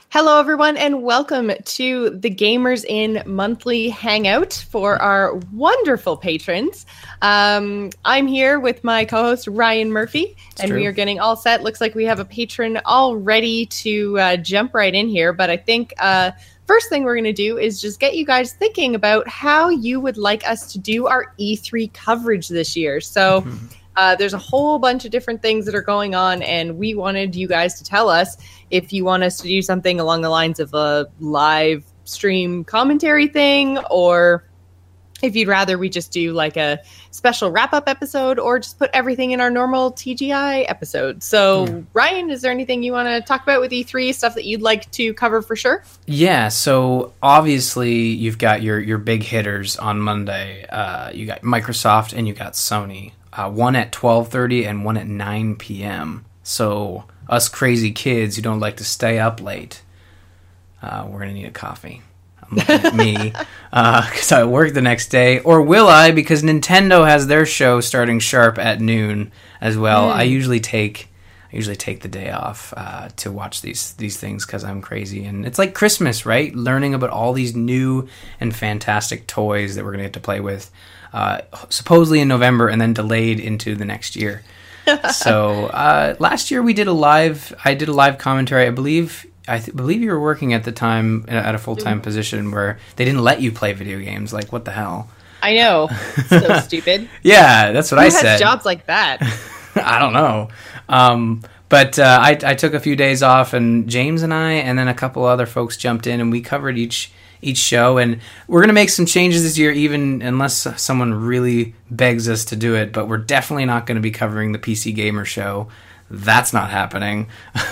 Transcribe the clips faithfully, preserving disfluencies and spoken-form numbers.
Hello, everyone, and welcome to the Gamers Inn monthly hangout for our wonderful patrons. Um, I'm here with my co-host, Ryan Murphy, it's and true. we are getting all set. Looks like we have a patron all ready to uh, jump right in here, but I think uh, first thing we're going to do is just get you guys thinking about how you would like us to do our E three coverage this year. So... Mm-hmm. Uh, there's a whole bunch of different things that are going on, and we wanted you guys to tell us if you want us to do something along the lines of a live stream commentary thing, or if you'd rather we just do like a special wrap-up episode, or just put everything in our normal T G I episode. So, mm. Ryan, is there anything you want to talk about with E three, stuff that you'd like to cover for sure? Yeah, so obviously you've got your, your big hitters on Monday. Uh, you got Microsoft and you got Sony. Uh, one at twelve thirty and one at nine p.m. So us crazy kids who don't like to stay up late, uh, we're going to need a coffee. I'm looking at me because uh, I work the next day. Or will I? Because Nintendo has their show starting sharp at noon as well. Mm. I usually take I usually take the day off uh, to watch these, these things because I'm crazy. And it's like Christmas, right? Learning about all these new and fantastic toys that we're going to get to play with. Uh, supposedly in November and then delayed into the next year. So uh, last year we did a live. I did a live commentary. I believe. I th- believe you were working at the time at a full time position where they didn't let you play video games. Like, what the hell? I know. So stupid. Yeah, that's what Who I has said. Jobs like that. I don't know. Um, but uh, I, I took a few days off, and James and I, and then a couple other folks jumped in, and we covered each. each show, and we're going to make some changes this year, even unless someone really begs us to do it, but we're definitely not going to be covering the P C Gamer show. That's not happening.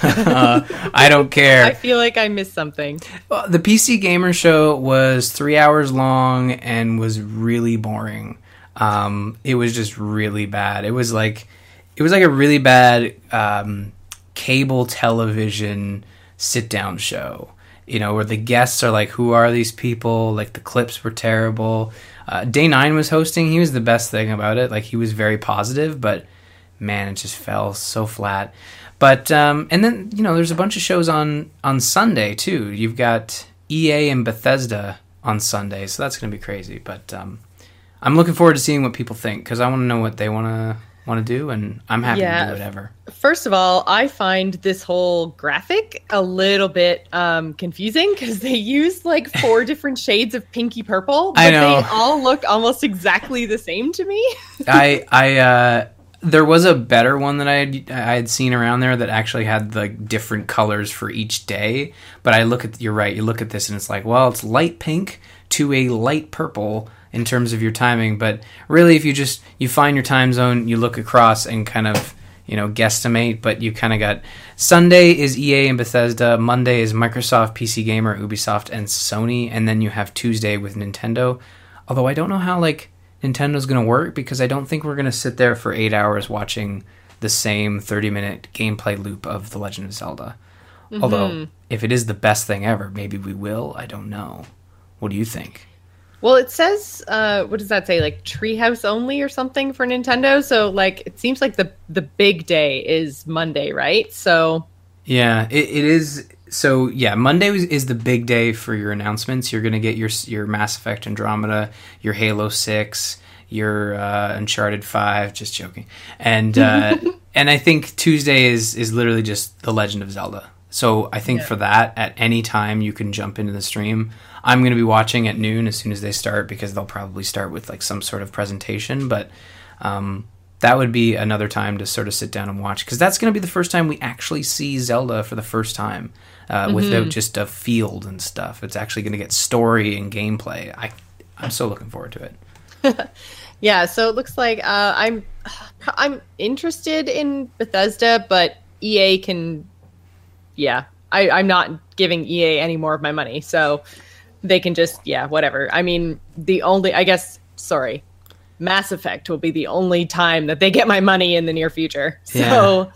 uh, I don't care. I feel like I missed something. The P C Gamer show was three hours long and was really boring. Um, it was just really bad. It was like, it was like a really bad um, cable television sit-down show. You know, where the guests are like, who are these people? Like, the clips were terrible. Uh, Day nine was hosting. He was the best thing about it. Like, he was very positive, but, man, it just fell so flat. But, um, and then, you know, there's a bunch of shows on, on Sunday, too. You've got E A and Bethesda on Sunday, so that's going to be crazy. But um, I'm looking forward to seeing what people think, because I want to know what they want to want to do, and I'm happy yeah. to do whatever. First of all, I find this whole graphic a little bit um, confusing because they use like four different shades of pinky purple, but I know. they all look almost exactly the same to me. I I uh, there was a better one that I had I had seen around there that actually had like different colors for each day. But I look at you're right. You look at this and it's like, well, it's light pink to a light purple in terms of your timing, but really if you just you find your time zone, you look across and kind of, you know, guesstimate, but you kind of got Sunday is E A and Bethesda, Monday is Microsoft, P C Gamer, Ubisoft, and Sony, and then you have Tuesday with Nintendo. Although I don't know how like Nintendo's going to work, because I don't think we're going to sit there for eight hours watching the same thirty minute gameplay loop of The Legend of Zelda. Mm-hmm. Although if it is the best thing ever, maybe we will. I don't know. What do you think? Well, it says, uh, what does that say? Like Treehouse only or something for Nintendo. So, like, it seems like the the big day is Monday, right? So, yeah, it, it is. So, yeah, Monday is, is the big day for your announcements. You're going to get your your Mass Effect Andromeda, your Halo six, your uh, Uncharted five. Just joking. And uh, and I think Tuesday is is literally just The Legend of Zelda. So I think yeah. for that, at any time you can jump into the stream. I'm going to be watching at noon as soon as they start, because they'll probably start with like some sort of presentation. But um, that would be another time to sort of sit down and watch, because that's going to be the first time we actually see Zelda for the first time uh, mm-hmm. without just a field and stuff. It's actually going to get story and gameplay. I, I'm so looking forward to it. Yeah, so it looks like uh, I'm I'm interested in Bethesda, but E A can... Yeah, I, I'm not giving E A any more of my money, so they can just, yeah, whatever. I mean, the only, I guess, sorry, Mass Effect will be the only time that they get my money in the near future. Yeah. So,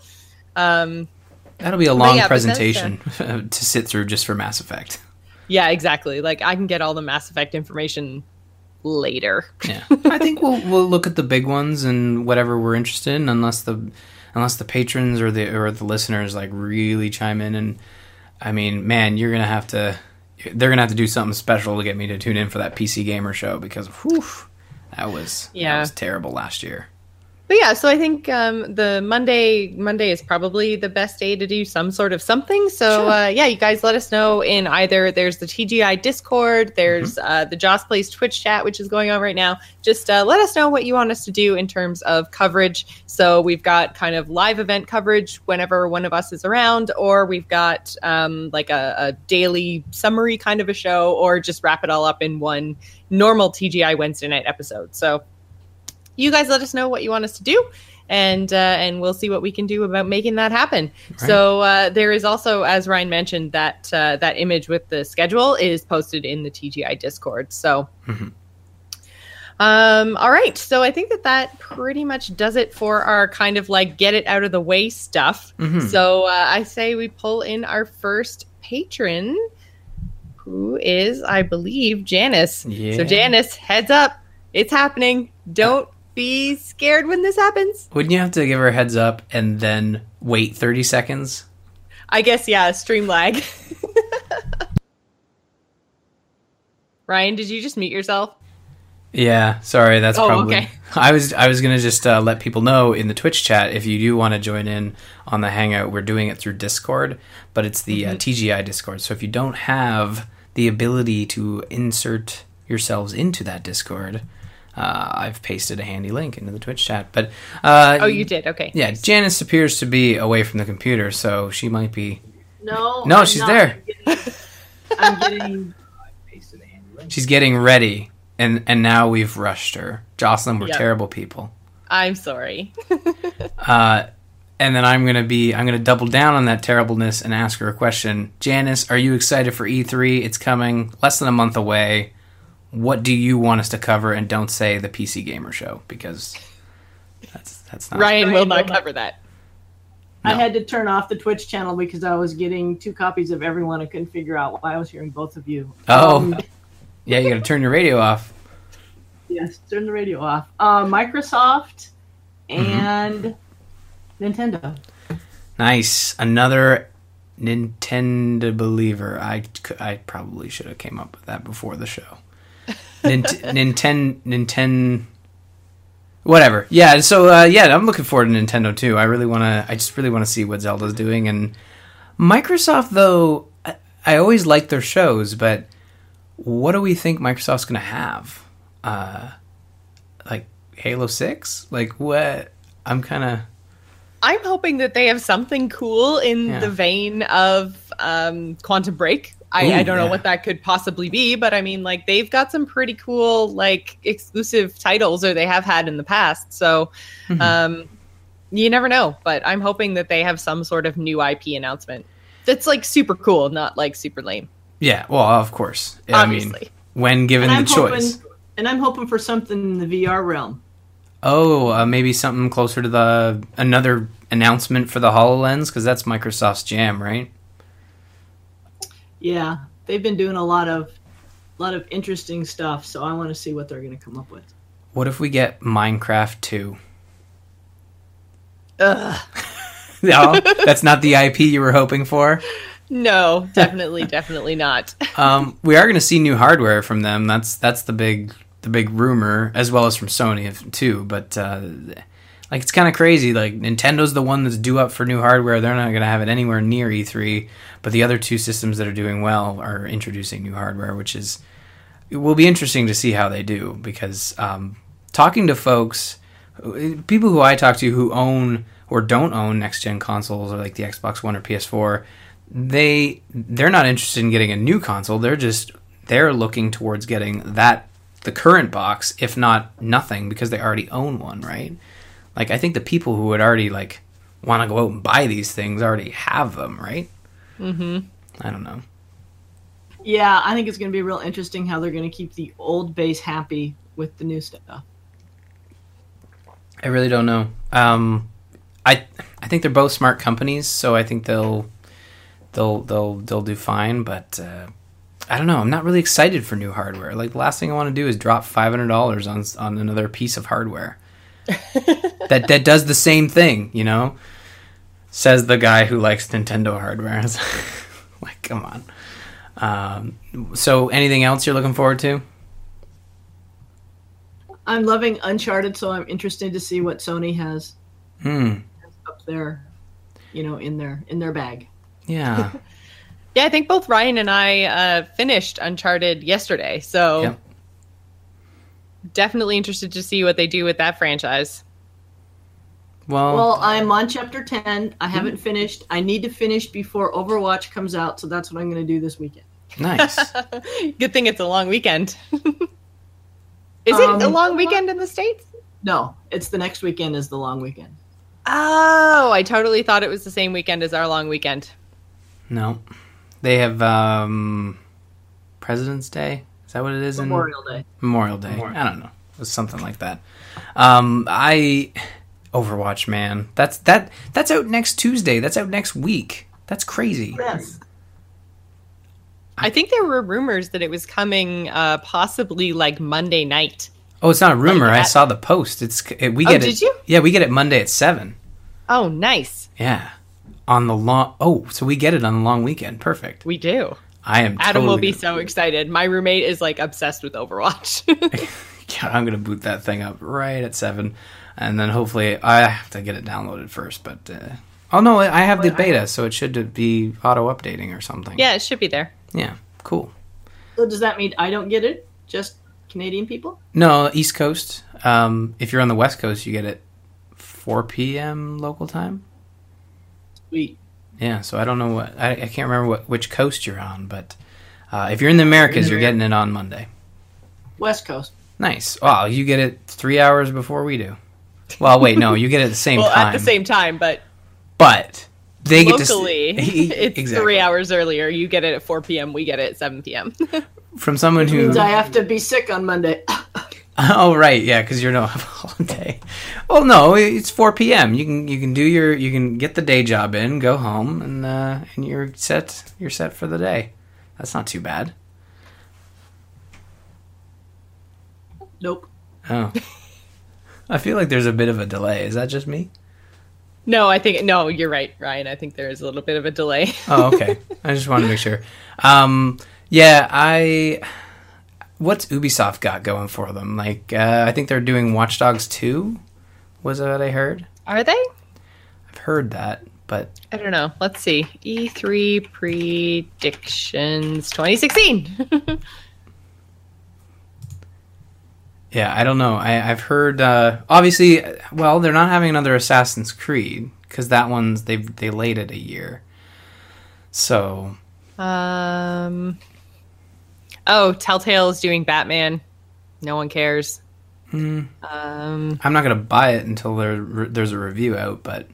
um, that'll be a long yeah, presentation to sit through just for Mass Effect. Yeah, exactly. Like, I can get all the Mass Effect information later. Yeah, I think we'll we'll look at the big ones and whatever we're interested in, unless the unless the patrons or the or the listeners like really chime in. And I mean, man, you're gonna have to. They're gonna have to do something special to get me to tune in for that P C Gamer show because, whew, that was yeah. that was terrible last year. But yeah, so I think um, the Monday Monday is probably the best day to do some sort of something. So sure. uh, yeah, you guys let us know in either there's the T G I Discord, there's mm-hmm. uh, the Joss Plays Twitch chat, which is going on right now. Just uh, let us know what you want us to do in terms of coverage. So we've got kind of live event coverage whenever one of us is around, or we've got um, like a, a daily summary kind of a show, or just wrap it all up in one normal T G I Wednesday night episode. So you guys let us know what you want us to do, and uh, and we'll see what we can do about making that happen. Right. So uh, there is also, as Ryan mentioned, that uh, that image with the schedule is posted in the T G I Discord. So, mm-hmm. um, all right. So I think that that pretty much does it for our kind of like get it out of the way stuff. Mm-hmm. So uh, I say we pull in our first patron, who is, I believe, Janice. Yeah. So Janice, heads up, it's happening. Don't be scared when this happens. Wouldn't you have to give her a heads up and then wait thirty seconds? I guess, yeah, stream lag. Ryan, did you just mute yourself? Yeah, sorry, that's oh, probably... okay. I was I was going to just uh, let people know in the Twitch chat, if you do want to join in on the Hangout, we're doing it through Discord, but it's the mm-hmm. uh, T G I Discord. So if you don't have the ability to insert yourselves into that Discord... Uh, I've pasted a handy link into the Twitch chat, but uh, oh, you did, okay. Yeah, Janice appears to be away from the computer, so she might be. No, no, I'm she's not. there. I'm getting. I'm getting I pasted a handy link. She's getting ready, and and now we've rushed her. Jocelyn, we're yep. terrible people. I'm sorry. uh, and then I'm gonna be I'm gonna double down on that terribleness and ask her a question. Janice, are you excited for E three? It's coming, less than a month away. What do you want us to cover? And don't say the P C Gamer Show, because that's that's not... Ryan, Ryan will not cover that. No. I had to turn off the Twitch channel because I was getting two copies of everyone. I couldn't figure out why I was hearing both of you. Oh, um, yeah, you got to turn your radio off. Yes, turn the radio off. Uh, Microsoft and mm-hmm. Nintendo. Nice. Another Nintendo believer. I, I probably should have came up with that before the show. Nint- Nintendo, Nintendo, whatever. Yeah. So uh, yeah, I'm looking forward to Nintendo too. I really want to. I just really want to see what Zelda's doing. And Microsoft, though, I, I always like their shows, but what do we think Microsoft's going to have? Uh, like Halo six? Like what? I'm kind of. I'm hoping that they have something cool in yeah. the vein of um, Quantum Break. I, Ooh, I don't know yeah. what that could possibly be, but I mean, like, they've got some pretty cool, like, exclusive titles, or they have had in the past. So, mm-hmm. um, you never know. But I'm hoping that they have some sort of new I P announcement that's, like, super cool, not, like, super lame. Yeah, well, of course. Obviously. I mean, when given the choice. Hoping, and I'm hoping for something in the V R realm. Oh, uh, maybe something closer to the another announcement for the HoloLens, because that's Microsoft's jam, right? Yeah, they've been doing a lot of, lot of interesting stuff. So I want to see what they're going to come up with. What if we get Minecraft two? Ugh. No, that's not the I P you were hoping for. No, definitely, definitely not. um, we are going to see new hardware from them. That's that's the big the big rumor, as well as from Sony too. But uh, like, it's kind of crazy. Like, Nintendo's the one that's due up for new hardware. They're not going to have it anywhere near E three. But the other two systems that are doing well are introducing new hardware, which is it will be interesting to see how they do. Because um, talking to folks, people who I talk to who own or don't own next gen consoles, or like the Xbox One or P S four, they they're not interested in getting a new console. They're just they're looking towards getting that the current box, if not nothing, because they already own one, right? Like, I think the people who would already like want to go out and buy these things already have them, right? Mm-hmm. I don't know. Yeah, I think it's going to be real interesting how they're going to keep the old base happy with the new stuff. I really don't know. Um, I I think they're both smart companies, so I think they'll they'll they'll they'll do fine. But uh, I don't know. I'm not really excited for new hardware. Like, the last thing I want to do is drop five hundred dollars on on another piece of hardware that that does the same thing. You know, says the guy who likes Nintendo hardware. Like, Come on. Um, so anything else you're looking forward to? I'm loving Uncharted, so I'm interested to see what Sony has Hmm. up there, you know, in their in their bag. Yeah. Yeah, I think both Ryan and I uh, finished Uncharted yesterday, so Yep. definitely interested to see what they do with that franchise. Well, Well, I'm on chapter ten. I haven't finished. I need to finish before Overwatch comes out, so that's what I'm going to do this weekend. nice. Good thing it's a long weekend. Is Um, it a long weekend in the States? No, it's the next weekend is the long weekend. Oh, I totally thought it was the same weekend as our long weekend. No. They have um, President's Day. Is that what it is? Memorial in Day. Memorial Day. Memorial. I don't know. It was something like that. Um, I Overwatch, man. That's that. That's out next Tuesday. That's out next week. That's crazy. Yes. I think there were rumors that it was coming uh, possibly like Monday night. Oh, it's not a rumor. Like I at- saw the post. It's it, we Oh, get it. did you? Yeah, we get it Monday at seven. Oh, nice. Yeah, on the long. Oh, so we get it on the long weekend. Perfect. We do. I am. Adam totally will be gonna- so excited. My roommate is like obsessed with Overwatch. Yeah, I'm gonna boot that thing up right at seven, and then hopefully I have to get it downloaded first. But uh, oh no, I have the beta, so it should be auto updating or something. Yeah, it should be there. Yeah. Cool. So does that mean I don't get it? Just Canadian people? No, East Coast. Um, if you're on the West Coast, you get it four p.m. local time. Sweet. Yeah, so I don't know what I, I can't remember what which coast you're on, but uh, if you're in the Americas, you're getting it on Monday. West Coast. Nice. Wow, you get it three hours before we do. Well, wait, no, you get it at the same Well, time. at the same time, but but they get locally, to it's exactly. three hours earlier. You get it at four p.m. We get it at seven p.m. From someone who. Means I have to be sick on Monday. Oh right, yeah, because you're no holiday. Well, no, it's four p.m. You can you can do your you can get the day job in, go home, and uh, and you're set. You're set for the day. That's not too bad. Nope. Oh, I feel like there's a bit of a delay. Is that just me? No, I think no. You're right, Ryan. I think there is a little bit of a delay. Oh, okay. I just wanted to make sure. Um, yeah, I. What's Ubisoft got going for them? Like, uh, I think they're doing Watch Dogs two. Was that what I heard? Are they? I've heard that, but I don't know. Let's see. E three predictions twenty sixteen. yeah, I don't know. I, I've heard. Uh, obviously, well, they're not having another Assassin's Creed because that one's they they delayed it a year. So. um. Oh, Telltale is doing Batman. No one cares. Hmm. Um. I'm not gonna buy it until there there's a review out, but.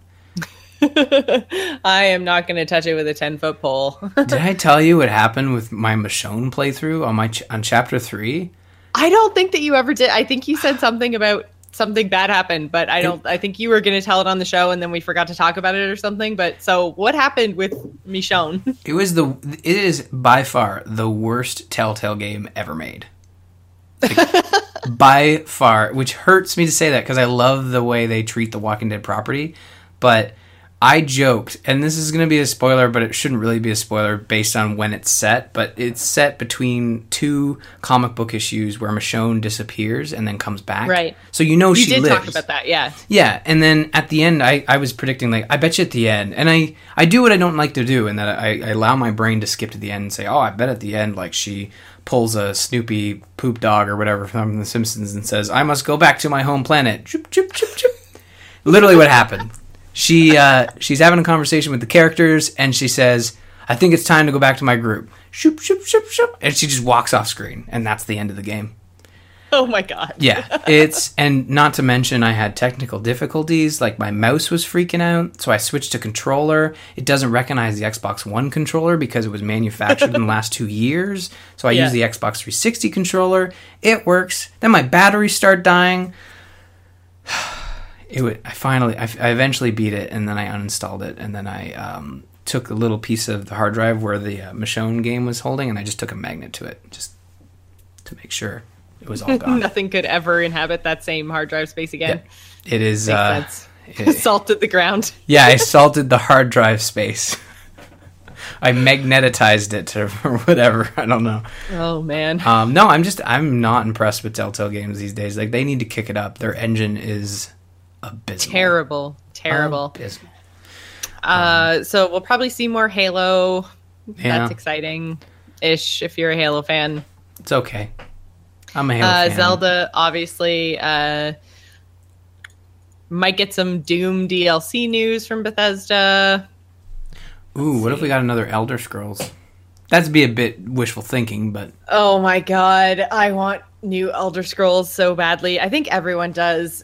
I am not going to touch it with a ten foot pole. Did I tell you what happened with my Michonne playthrough on my ch- on chapter three? I don't think that you ever did. I think you said something about something bad happened, but I don't. I think you were going to tell it on the show, and then we forgot to talk about it or something. But so, what happened with Michonne? It was the. It is by far the worst Telltale game ever made. Like, by far, which hurts me to say that because I love the way they treat the Walking Dead property, but. I joked, and this is going to be a spoiler, but it shouldn't really be a spoiler based on when it's set, but it's set between two comic book issues where Michonne disappears and then comes back. Right. So you know You she did lives. talk about that, yeah. Yeah, and then at the end, I, I was predicting, like, I bet you at the end, and I, I do what I don't like to do, in that I, I allow my brain to skip to the end and say, oh, I bet at the end, like, she pulls a Snoopy poop dog or whatever from The Simpsons and says, I must go back to my home planet. Choop, choop, choop, choop. Literally what happened. She uh, she's having a conversation with the characters, and she says, I think it's time to go back to my group. Shoop, shoop, shoop, shoop. And she just walks off screen, and that's the end of the game. Oh my god. Yeah, it's, and not to mention I had technical difficulties, like my mouse was freaking out, so I switched to controller. It doesn't recognize the Xbox One controller because it was manufactured in the last two years, so I Yeah. use the Xbox three sixty controller. It works. Then my batteries start dying. It would, I finally, I, I eventually beat it, and then I uninstalled it, and then I um, took a little piece of the hard drive where the uh, Michonne game was holding, and I just took a magnet to it, just to make sure it was all gone. Nothing could ever inhabit that same hard drive space again. Yeah. It is, Makes uh, sense. it- Salted the ground. yeah, I salted the hard drive space. I magnetized it to or whatever. I don't know. Oh man. Um, no, I'm just I'm not impressed with Telltale Games these days. Like they need to kick it up. Their engine is abysmal. Terrible, terrible. Abysmal. Uh, so we'll probably see more Halo. Yeah. That's exciting, ish. If you're a Halo fan, It's okay. I'm a Halo uh, fan. Zelda obviously uh, might get some Doom D L C news from Bethesda. Ooh, what if we got another Elder Scrolls? That'd be a bit wishful thinking, but Oh my god, I want new Elder Scrolls so badly. I think everyone does.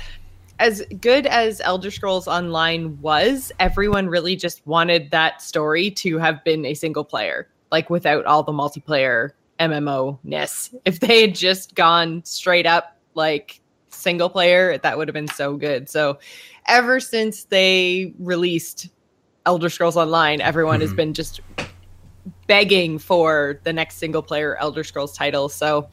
As good as Elder Scrolls Online was, everyone really just wanted that story to have been a single player, like without all the multiplayer M M O-ness. If they had just gone straight up like single player, that would have been so good. So ever since they released Elder Scrolls Online, everyone mm-hmm. has been just begging for the next single player Elder Scrolls title. So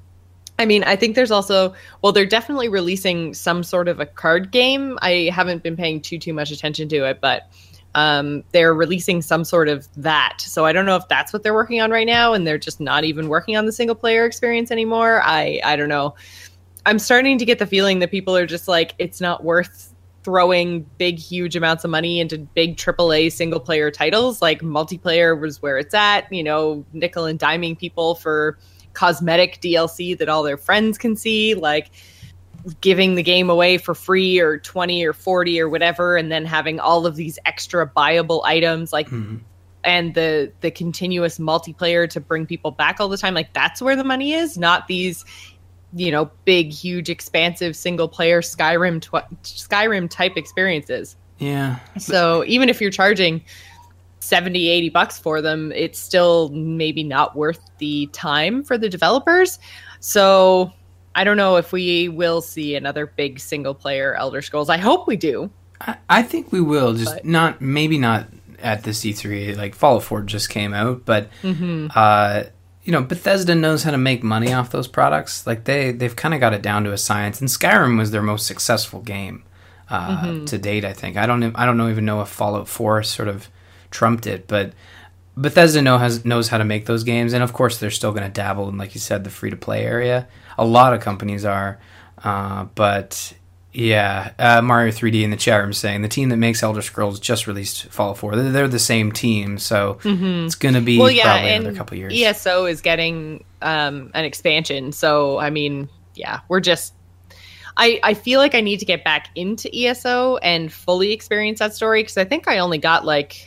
I mean, I think there's also, well, they're definitely releasing some sort of a card game. I haven't been paying too, too much attention to it, but um, they're releasing some sort of that. So I don't know if that's what they're working on right now, and they're just not even working on the single player experience anymore. I, I don't know. I'm starting to get the feeling that people are just like, it's not worth throwing big, huge amounts of money into big triple A single player titles. Like multiplayer was where it's at, you know, nickel and diming people for cosmetic D L C that all their friends can see, like giving the game away for free or twenty or forty or whatever, and then having all of these extra buyable items, like mm-hmm. and the the continuous multiplayer to bring people back all the time. Like that's where the money is, not these, you know, big, huge, expansive single player Skyrim tw- Skyrim type experiences. Yeah. So even if you're charging seventy, eighty bucks for them, it's still maybe not worth the time for the developers. So I don't know if we will see another big single player Elder Scrolls. I hope we do. I, I think we will, just but. not, maybe not at the C three. Like Fallout four just came out, but mm-hmm. uh, you know, Bethesda knows how to make money off those products. Like they, they've kind of got it down to a science, and Skyrim was their most successful game uh, mm-hmm. to date, I think. I don't, I don't know, even know if Fallout four sort of trumped it, but Bethesda know has, knows how to make those games, and of course they're still going to dabble in, like you said, the free-to-play area. A lot of companies are, uh, but yeah, uh, Mario three D in the chat room saying the team that makes Elder Scrolls just released Fallout four. They're, they're the same team, so mm-hmm. it's going to be well, yeah, probably and another couple years. E S O is getting um, an expansion, so I mean, yeah, we're just I, I feel like I need to get back into E S O and fully experience that story, because I think I only got like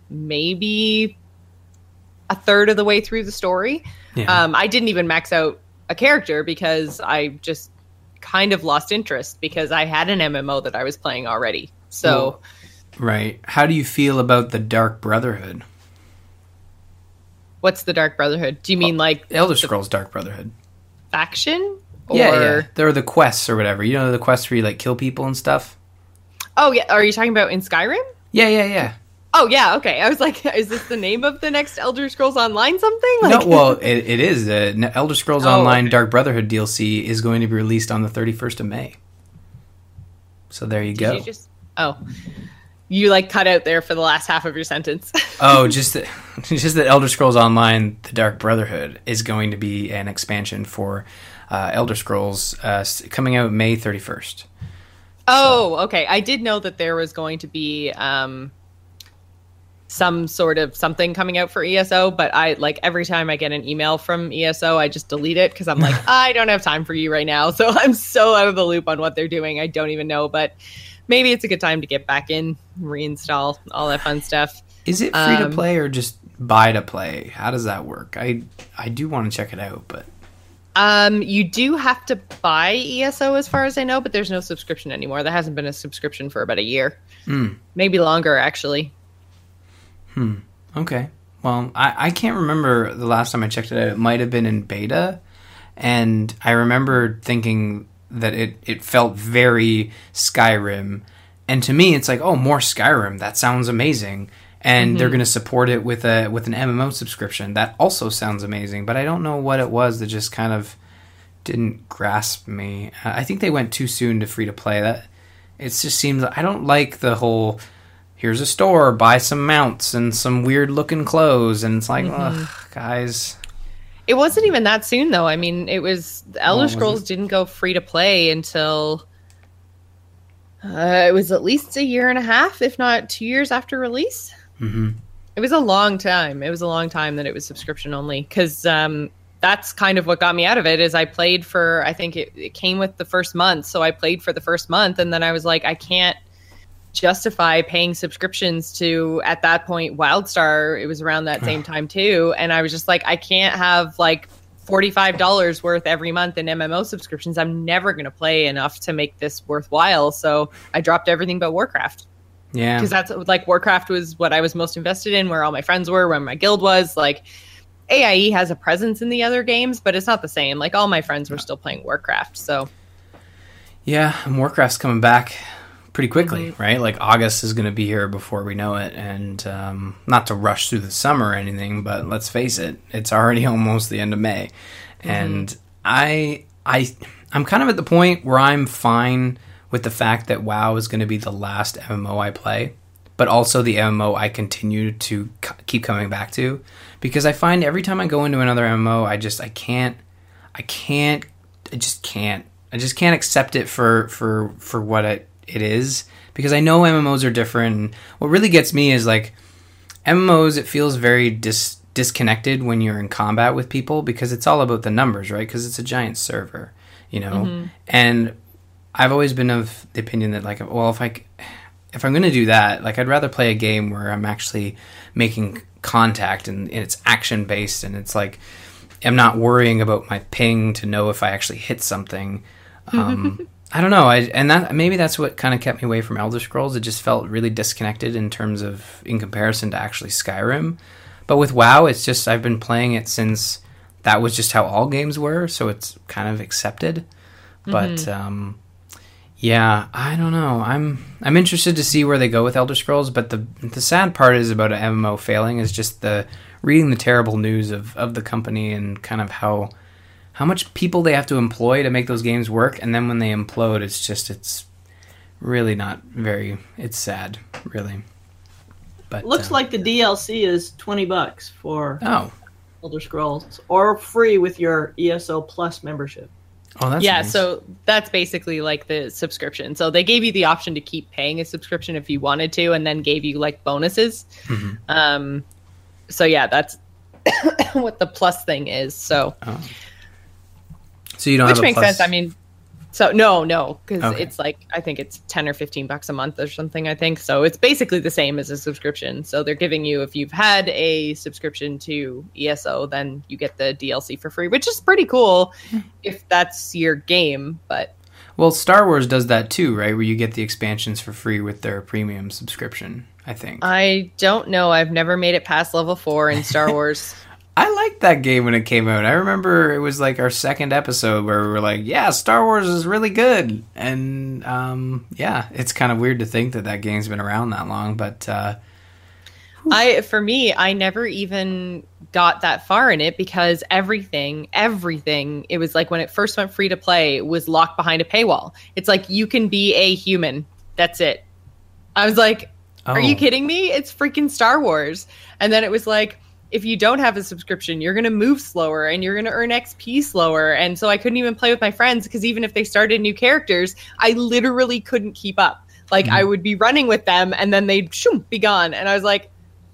maybe a third of the way through the story. Yeah. Um, I didn't even max out a character because I just kind of lost interest because I had an M M O that I was playing already. So, well, right. How do you feel about the Dark Brotherhood? What's the Dark Brotherhood? Do you mean well, like Elder Scrolls Dark Brotherhood faction? Or... Yeah, yeah. There are the quests or whatever. You know, the quests where you like kill people and stuff. Oh yeah, are you talking about in Skyrim? Yeah, yeah, yeah. Oh yeah, okay. I was like, is this the name of the next Elder Scrolls Online something? Like... No, well, it, it is. Uh, Elder Scrolls oh, Online okay. Dark Brotherhood D L C is going to be released on the thirty-first of May. So there you Did go. You just... Oh, you like cut out there for the last half of your sentence. oh, just that, just that Elder Scrolls Online, the Dark Brotherhood, is going to be an expansion for uh, Elder Scrolls uh, coming out May thirty-first. Oh, so. Okay. I did know that there was going to be... Um, some sort of something coming out for E S O, but I like every time I get an email from E S O, I just delete it because I'm like, I don't have time for you right now. So I'm so out of the loop on what they're doing. I don't even know, but maybe it's a good time to get back in, reinstall, all that fun stuff. Is it free to play or just buy to play? How does that work? I I do want to check it out, but um, you do have to buy E S O as far as I know, but there's no subscription anymore. There hasn't been a subscription for about a year, mm. maybe longer actually. Hmm. Okay. Well, I, I can't remember the last time I checked it out. It might have been in beta. And I remember thinking that it, it felt very Skyrim. And to me, it's like, oh, more Skyrim. That sounds amazing. And mm-hmm. they're going to support it with a with an M M O subscription. That also sounds amazing. But I don't know what it was that just kind of didn't grasp me. I think they went too soon to free to play. That it just seems I don't like the whole... here's a store, buy some mounts and some weird looking clothes, and it's like, mm-hmm. ugh, guys. It wasn't even that soon, though. I mean, it was the Elder oh, Scrolls it? didn't go free to play until uh, it was at least a year and a half, if not two years after release. Mm-hmm. It was a long time. It was a long time that it was subscription only, because um, that's kind of what got me out of it. Is I played for, I think it, it came with the first month, so I played for the first month, and then I was like, I can't justify paying subscriptions to, at that point, WildStar. It was around that same time too, and I was just like, I can't have like forty-five dollars worth every month in M M O subscriptions. I'm never going to play enough to make this worthwhile, so I dropped everything but Warcraft. Yeah, because that's like, Warcraft was what I was most invested in, where all my friends were, where my guild was. Like, A I E has a presence in the other games, but it's not the same. Like, all my friends were still playing Warcraft, so yeah, and Warcraft's coming back pretty quickly, mm-hmm. right? Like, August is going to be here before we know it, and um, not to rush through the summer or anything, but let's face it, it's already almost the end of May, mm-hmm. and I, I, I'm kind of at the point where I'm fine with the fact that WoW is going to be the last M M O I play, but also the M M O I continue to c- keep coming back to, because I find every time I go into another M M O, I just, I can't, I can't, I just can't, I just can't accept it for, for, for what it, it is, because I know M M Os are different. And what really gets me is, like, M M Os, it feels very dis- disconnected when you're in combat with people, because it's all about the numbers, right? Because it's a giant server, you know? Mm-hmm. And I've always been of the opinion that, like, well, if I, if I'm going to do that, like, I'd rather play a game where I'm actually making contact and, and it's action-based, and it's like, I'm not worrying about my ping to know if I actually hit something. Um, I don't know. I, and that maybe that's what kind of kept me away from Elder Scrolls. It just felt really disconnected in terms of, in comparison to actually Skyrim. But with WoW, it's just, I've been playing it since that was just how all games were, so it's kind of accepted. Mm-hmm. But, um... yeah, I don't know. I'm I'm interested to see where they go with Elder Scrolls, but the the sad part is about an M M O failing is just the reading the terrible news of, of the company, and kind of how how much people they have to employ to make those games work, and then when they implode, it's just it's really not very it's sad, really. But looks uh, like the D L C is twenty bucks for oh. Elder Scrolls, or free with your E S O Plus membership. Oh, that's yeah, nice. So that's basically like the subscription. So they gave you the option to keep paying a subscription if you wanted to, and then gave you like bonuses. Mm-hmm. Um, so yeah, that's what the plus thing is. So, oh. so you don't which have a makes plus... sense. I mean, so no, no, because okay. it's like, I think it's ten or fifteen bucks a month or something. I think so. It's basically the same as a subscription. So they're giving you, if you've had a subscription to E S O, then you get the D L C for free, which is pretty cool if that's your game. But well, Star Wars does that too, right? Where you get the expansions for free with their premium subscription, I think. I don't know. I've never made it past level four in Star Wars. I liked that game when it came out. I remember it was like our second episode where we were like, yeah, Star Wars is really good. And um, yeah, it's kind of weird to think that that game's been around that long. But uh, I, for me, I never even got that far in it, because everything, everything, it was like when it first went free to play, was locked behind a paywall. It's like, you can be a human. That's it. I was like, oh. Are you kidding me? It's freaking Star Wars. And then it was like, if you don't have a subscription, you're going to move slower and you're going to earn X P slower. And so I couldn't even play with my friends, because even if they started new characters, I literally couldn't keep up. Like, mm. I would be running with them and then they'd shoom, be gone. And I was like,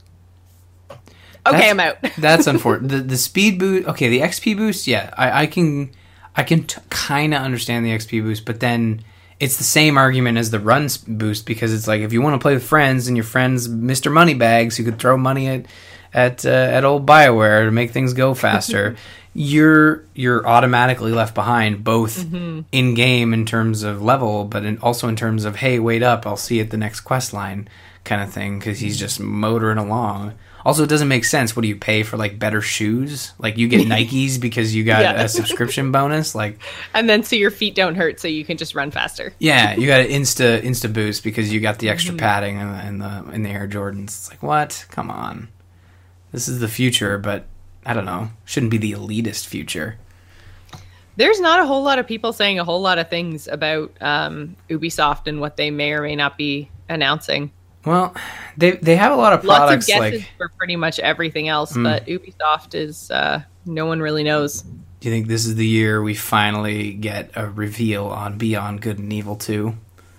okay, that's, I'm out. That's unfortunate. The, the speed boost, okay, the X P boost, yeah, I, I can I can t- kind of understand the X P boost, but then it's the same argument as the run boost, because it's like, if you want to play with friends and your friends Mister Moneybags who could throw money at at uh, at old BioWare to make things go faster, you're you're automatically left behind, both mm-hmm. in game in terms of level, but in, also in terms of, hey, wait up, I'll see you at the next quest line kind of thing, because he's just motoring along. Also, it doesn't make sense. What do you pay for, like, better shoes? Like, you get Nikes because you got yeah. a subscription bonus, like, and then so your feet don't hurt, so you can just run faster. Yeah, you got an insta insta boost because you got the extra mm-hmm. padding in the, in the in the Air Jordans. It's like, what? Come on. This is the future, but I don't know. Shouldn't be the elitist future. There's not a whole lot of people saying a whole lot of things about um, Ubisoft and what they may or may not be announcing. Well, they they have a lot of products. Lots of guesses like for pretty much everything else, mm. but Ubisoft is uh, no one really knows. Do you think this is the year we finally get a reveal on Beyond Good and Evil two?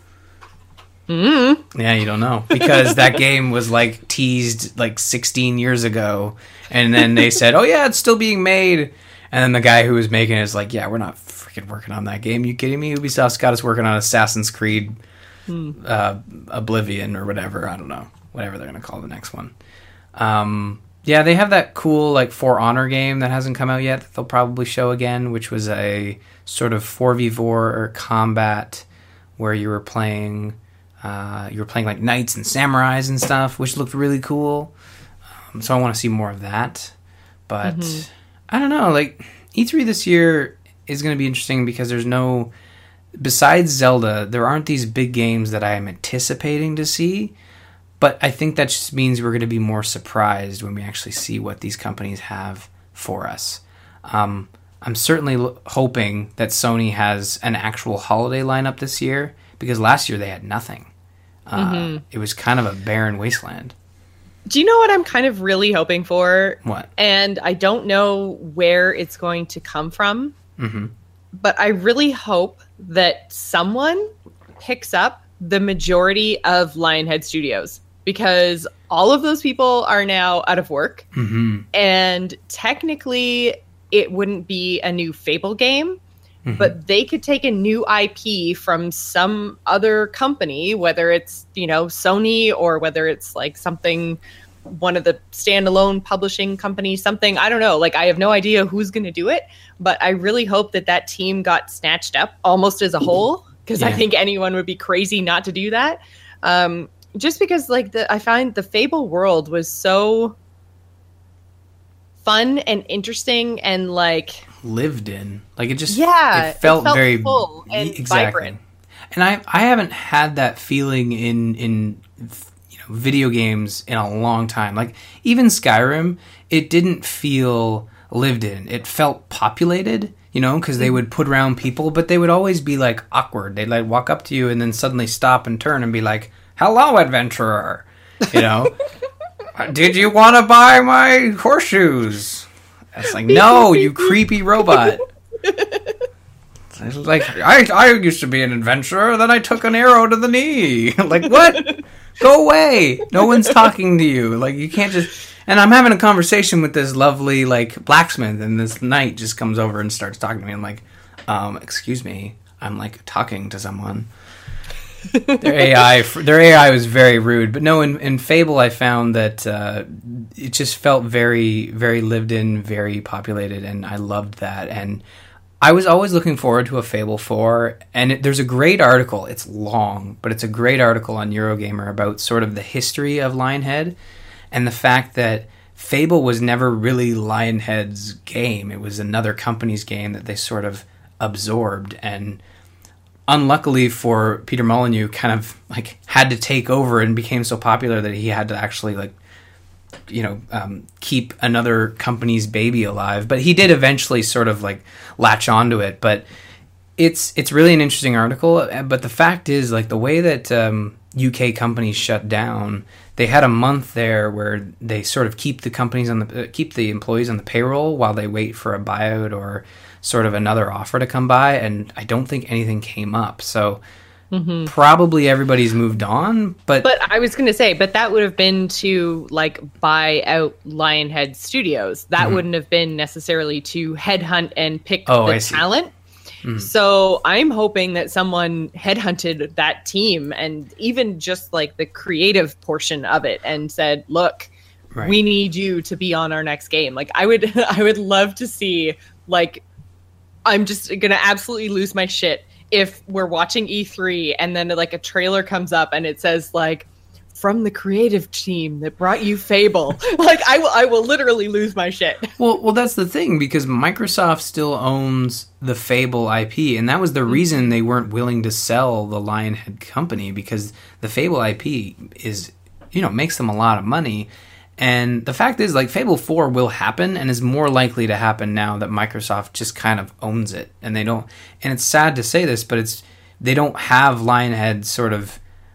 Mm. Yeah, you don't know. Because that game was like teased like sixteen years ago, and then they said, oh yeah, it's still being made. And then the guy who was making it is like, yeah, we're not freaking working on that game. You kidding me? Ubisoft's got us working on Assassin's Creed hmm. uh, Oblivion or whatever. I don't know. Whatever they're going to call the next one. Um, yeah, they have that cool like For Honor game that hasn't come out yet that they'll probably show again, which was a sort of four v four combat where you were playing... Uh, you were playing like knights and samurais and stuff, which looked really cool. Um, so I want to see more of that. But mm-hmm. I don't know. Like E three this year is going to be interesting because there's no, besides Zelda, there aren't these big games that I am anticipating to see. But I think that just means we're going to be more surprised when we actually see what these companies have for us. Um, I'm certainly l- hoping that Sony has an actual holiday lineup this year because last year they had nothing. Uh, mm-hmm. It was kind of a barren wasteland. Do you know what I'm kind of really hoping for? What? And I don't know where it's going to come from, mm-hmm. but I really hope that someone picks up the majority of Lionhead Studios because all of those people are now out of work. Mm-hmm. And technically, it wouldn't be a new Fable game. Mm-hmm. But they could take a new I P from some other company, whether it's, you know, Sony or whether it's like something, one of the standalone publishing companies, something, I don't know. Like, I have no idea who's going to do it, but I really hope that that team got snatched up almost as a whole, because yeah. I think anyone would be crazy not to do that. Um, just because, like, the I find the Fable world was so fun and interesting and, like... lived in, like it just yeah it felt, it felt very full and exactly. vibrant. And I I haven't had that feeling in in you know video games in a long time. Like even Skyrim, it didn't feel lived in. It felt populated, you know, because they would put around people, but they would always be like awkward. They'd like walk up to you and then suddenly stop and turn and be like, "Hello, adventurer," you know. "Did you want to buy my horseshoes?" It's like, no, you creepy robot. It's like, I I used to be an adventurer, then I took an arrow to the knee. Like, what? Go away. No one's talking to you. Like, you can't just... And I'm having a conversation with this lovely, like, blacksmith, and this knight just comes over and starts talking to me. I'm like, um, excuse me. I'm, like, talking to someone. Their A I, their A I was very rude, but no. In, in Fable, I found that uh, it just felt very, very lived in, very populated, and I loved that. And I was always looking forward to a Fable four. And it, there's a great article. It's long, but it's a great article on Eurogamer about sort of the history of Lionhead and the fact that Fable was never really Lionhead's game. It was another company's game that they sort of absorbed and. Unluckily for Peter Molyneux, kind of like had to take over and became so popular that he had to actually like, you know, um, keep another company's baby alive. But he did eventually sort of like latch onto it. But it's it's really an interesting article. But the fact is, like the way that um, U K companies shut down, they had a month there where they sort of keep the companies on the uh, keep the employees on the payroll while they wait for a buyout or sort of another offer to come by, and I don't think anything came up. So mm-hmm. probably everybody's moved on, but... But I was going to say, but that would have been to, like, buy out Lionhead Studios. That mm-hmm. wouldn't have been necessarily to headhunt and pick oh, the I see. talent. Mm-hmm. So I'm hoping that someone headhunted that team and even just, like, the creative portion of it and said, look, right. we need you to be on our next game. Like, I would, I would love to see, like... I'm just going to absolutely lose my shit if we're watching E three and then like a trailer comes up and it says like from the creative team that brought you Fable. Like I will I will literally lose my shit. Well, well that's the thing because Microsoft still owns the Fable I P and that was the reason they weren't willing to sell the Lionhead company because the Fable I P is, you know, makes them a lot of money. And the fact is, like, Fable four will happen and is more likely to happen now that Microsoft just kind of owns it. And they don't... And it's sad to say this, but it's they don't have Lionhead sort of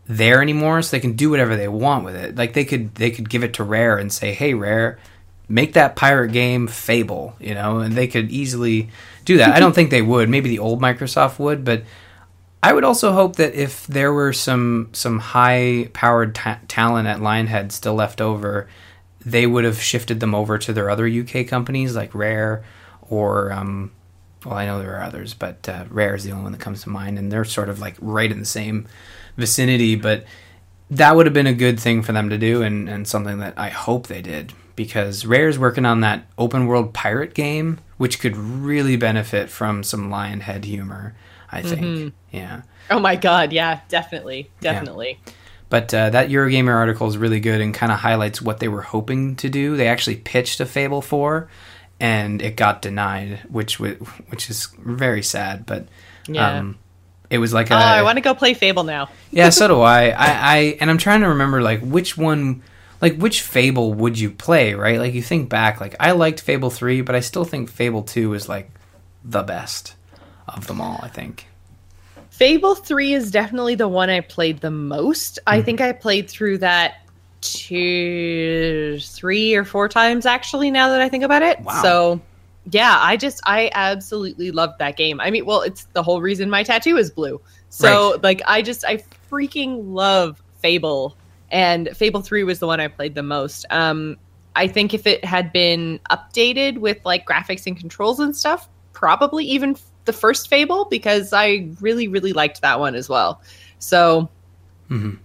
there anymore, so they can do whatever they want with it. Like they could they could give it to Rare and say, "Hey, Rare, make that pirate game Fable," you know, and they could easily do that. I don't think they would. Maybe the old Microsoft would, but I would also hope that if there were some some high-powered ta- talent at Lionhead still left over, they would have shifted them over to their other U K companies like Rare or, um, well, I know there are others, but uh, Rare is the only one that comes to mind, and they're sort of like right in the same vicinity, but that would have been a good thing for them to do, and, and something that I hope they did, because Rare's working on that open-world pirate game, which could really benefit from some Lionhead humor, I think. Mm-hmm. Yeah. Oh my god, yeah, definitely, definitely. Yeah. But uh, that Eurogamer article is really good and kind of highlights what they were hoping to do. They actually pitched a Fable four, and it got denied, which w- which is very sad. But yeah. um, it was like oh, a... I want to go play Fable now. Yeah, so do I. I. I and I'm trying to remember like which one, like which Fable would you play, right? Like you think back, like I liked Fable three, but I still think Fable two is like the best of them all, I think. Fable three is definitely the one I played the most. Mm. I think I played through that two, three or four times, actually, now that I think about it. Wow. So, yeah, I just, I absolutely loved that game. I mean, well, it's the whole reason my tattoo is blue. So, right. like, I just, I freaking love Fable. And Fable three was the one I played the most. Um, I think if it had been updated with, like, graphics and controls and stuff, probably even the first Fable, because I really, really liked that one as well. So, mm-hmm.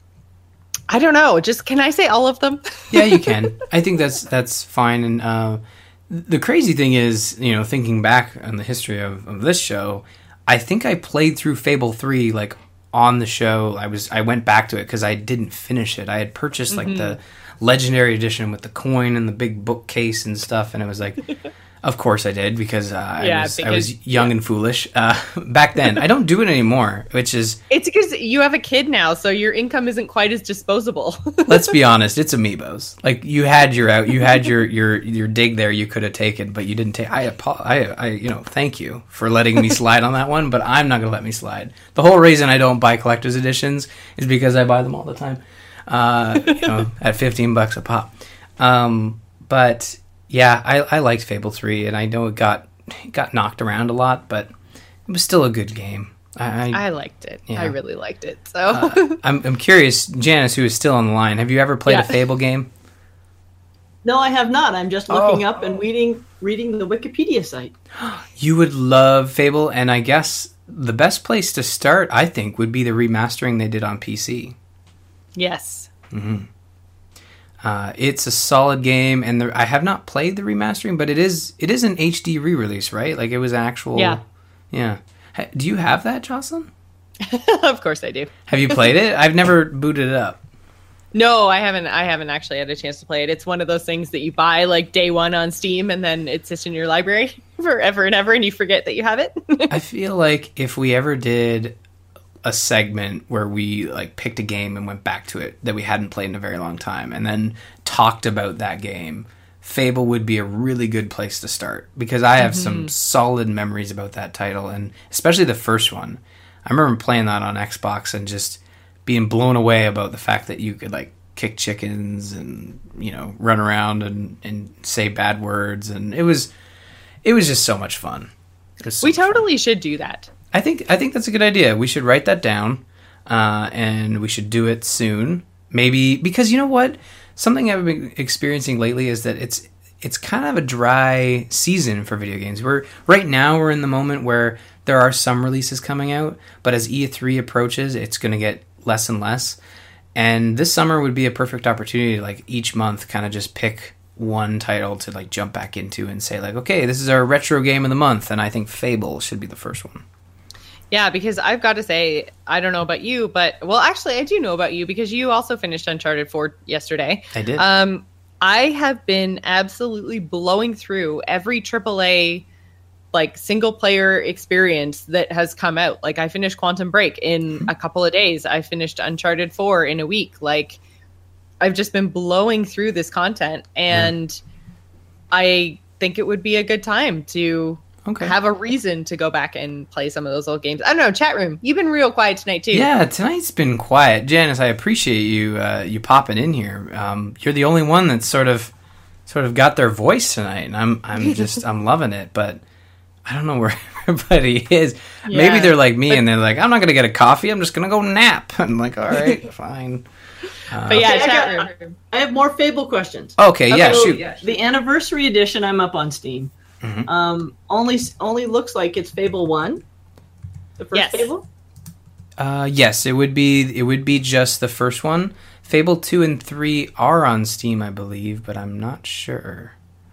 I don't know. Just, can I say all of them? Yeah, you can. I think that's that's fine. And uh, the crazy thing is, you know, thinking back on the history of, of this show, I think I played through Fable three, like, on the show. I was I went back to it because I didn't finish it. I had purchased, like, mm-hmm. the Legendary Edition with the coin and the big bookcase and stuff, and it was like... Of course I did, because, uh, yeah, I, was, because I was young yeah. and foolish uh, back then. I don't do it anymore, which is... It's because you have a kid now, so your income isn't quite as disposable. Let's be honest, it's Amiibos. Like, you had your out, you had your, your, your dig there you could have taken, but you didn't take... I, I, I, you know, thank you for letting me slide on that one, but I'm not going to let me slide. The whole reason I don't buy collector's editions is because I buy them all the time, uh, you know, at fifteen bucks a pop. Um, but... Yeah, I, I liked Fable three, and I know it got it got knocked around a lot, but it was still a good game. I, I, I liked it. Yeah. I really liked it. So uh, I'm I'm curious, Janice, who is still on the line, have you ever played yeah. a Fable game? No, I have not. I'm just looking oh. up and reading reading the Wikipedia site. You would love Fable, and I guess the best place to start, I think, would be the remastering they did on P C. Yes. Mm-hmm. Uh, it's a solid game, and the, I have not played the remastering, but it is it is an H D re-release, right? Like, it was an actual... Yeah. Yeah. Ha, do you have that, Jocelyn? Of course I do. Have you played it? I've never booted it up. No, I haven't. I haven't actually had a chance to play it. It's one of those things that you buy, like, day one on Steam, and then it sits in your library forever and ever, and you forget that you have it. I feel like if we ever did... a segment where we like picked a game and went back to it that we hadn't played in a very long time and then talked about that game, Fable would be a really good place to start, because I have mm-hmm. some solid memories about that title, and especially the first one. I remember playing that on Xbox and just being blown away about the fact that you could like kick chickens and, you know, run around and, and say bad words, and it was it was just so much fun. So we totally fun. should do that. I think I think that's a good idea. We should write that down, uh, and we should do it soon. Maybe, because you know what? Something I've been experiencing lately is that it's it's kind of a dry season for video games. We're right now we're in the moment where there are some releases coming out, but as E three approaches, it's going to get less and less. And this summer would be a perfect opportunity to, like, each month kind of just pick one title to like jump back into and say like, okay, this is our retro game of the month, and I think Fable should be the first one. Yeah, because I've got to say, I don't know about you, but, well, actually, I do know about you, because you also finished Uncharted four yesterday. I did. Um, I have been absolutely blowing through every triple A, like, single-player experience that has come out. Like, I finished Quantum Break in a couple of days. I finished Uncharted four in a week. Like, I've just been blowing through this content, and mm. I think it would be a good time to... Okay. have a reason to go back and play some of those old games. I don't know, chat room, you've been real quiet tonight too. Yeah, tonight's been quiet. Janice, I appreciate you uh, you popping in here. Um, you're the only one that's sort of sort of got their voice tonight, and I'm I'm just I'm loving it. But I don't know where everybody is. Yeah, maybe they're like me, but, and they're like, I'm not gonna get a coffee. I'm just gonna go nap. I'm like, all right, fine. Uh, but yeah, okay, chat I, got, room. I have more Fable questions. Okay, okay yeah, so shoot. The anniversary edition, I'm up on Steam. Mm-hmm. Um, only only looks like it's Fable one. The first yes. Fable. Uh, yes, it would be. It would be just the first one. Fable two and three are on Steam, I believe, but I'm not sure.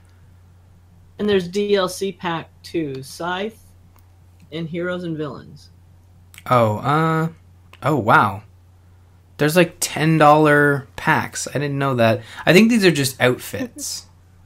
And there's D L C pack two, Scythe, and Heroes and Villains. Oh, uh, oh wow. There's like ten dollar packs. I didn't know that. I think these are just outfits.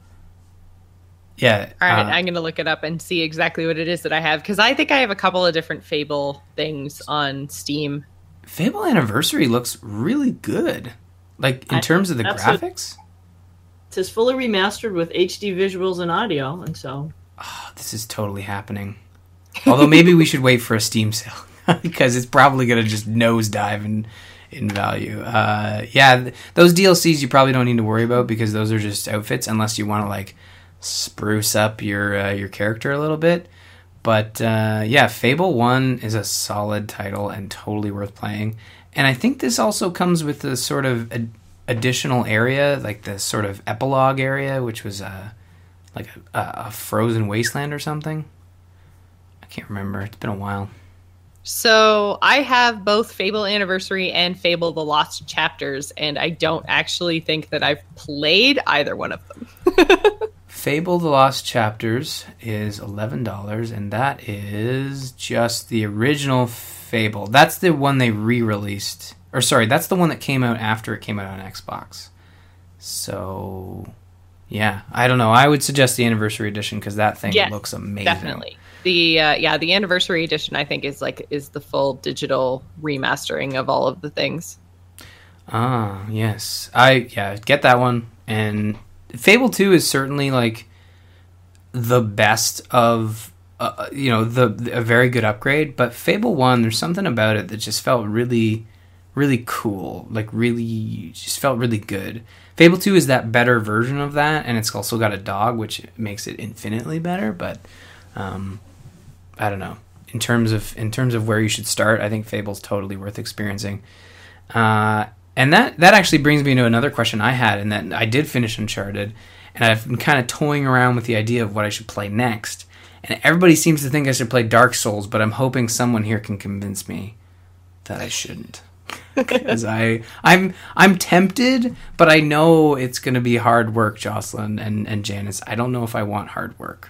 Yeah. All right, uh, I'm going to look it up and see exactly what it is that I have, because I think I have a couple of different Fable things on Steam. Fable Anniversary looks really good. Like, in I, terms of the graphics? A, it says fully remastered with H D visuals and audio, and so... Oh, this is totally happening. Although maybe we should wait for a Steam sale, because it's probably going to just nosedive in, in value. Uh, yeah, th- those D L Cs you probably don't need to worry about, because those are just outfits, unless you want to, like... spruce up your uh, your character a little bit. But uh, yeah, Fable one is a solid title and totally worth playing. And I think this also comes with a sort of ad- additional area, like the sort of epilogue area, which was uh, like a, a frozen wasteland or something. I can't remember. It's been a while. So I have both Fable Anniversary and Fable The Lost Chapters, and I don't actually think that I've played either one of them. Fable The Lost Chapters is eleven dollars, and that is just the original Fable. That's the one they re-released. Or sorry, that's the one that came out after it came out on Xbox. So, yeah. I don't know. I would suggest the Anniversary Edition, because that thing yes, looks amazing. Definitely. The uh, yeah, the Anniversary Edition, I think, is like is the full digital remastering of all of the things. Ah, yes. I yeah, get that one. And Fable two is certainly like the best of uh, you know the, the a very good upgrade, but Fable one, there's something about it that just felt really really cool, like really just felt really good. Fable two is that better version of that, and it's also got a dog, which makes it infinitely better, but um I don't know. In terms of in terms of where you should start, I think Fable's totally worth experiencing. Uh And that, that actually brings me to another question I had, and that I did finish Uncharted, and I've been kind of toying around with the idea of what I should play next. And everybody seems to think I should play Dark Souls, but I'm hoping someone here can convince me that I shouldn't. Because I, I'm I'm tempted, but I know it's going to be hard work, Jocelyn and, and Janice. I don't know if I want hard work.